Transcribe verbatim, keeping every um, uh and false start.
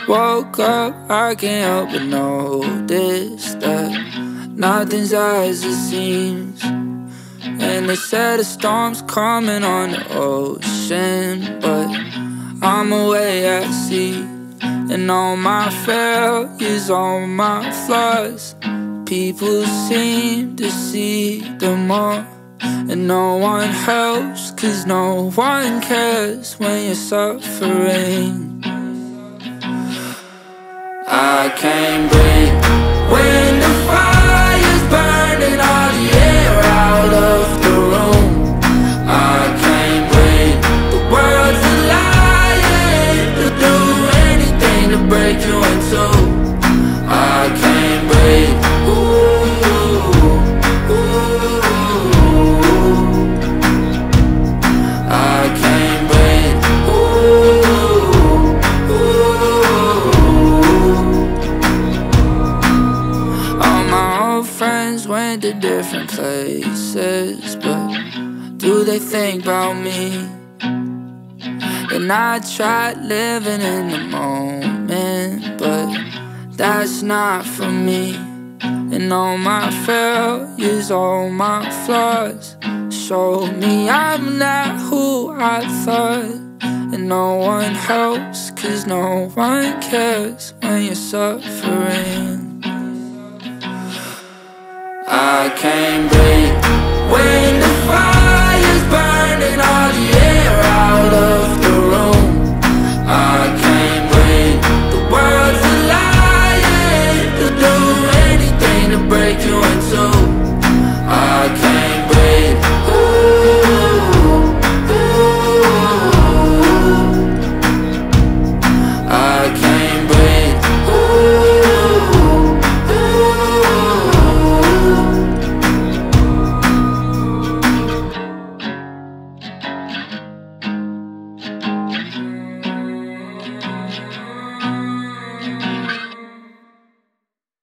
woke up, I can't help but notice that nothing's as it seems. And they said a storm's coming on the ocean, but I'm away at sea. And all my failures, all my flaws, people seem to see them all. And no one helps, cause no one cares when you're suffering. I can't breathe when the fire's burning all the air out of the room. I can't breathe, the world's a lie, they'll do anything to break you in two. I can't breathe, ooh, ooh. I can't breathe, ooh, ooh. All my old friends went to different places, but do they think about me? And I tried living in the moment, but that's not for me. And all my failures, all my flaws showed me I'm not who I thought. And no one helps, cause no one cares when you're suffering. I can't breathe